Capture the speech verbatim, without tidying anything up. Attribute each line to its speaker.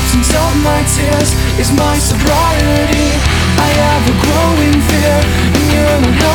Speaker 1: substance of my tears is my sobriety. I have a growing fear, and you're not helping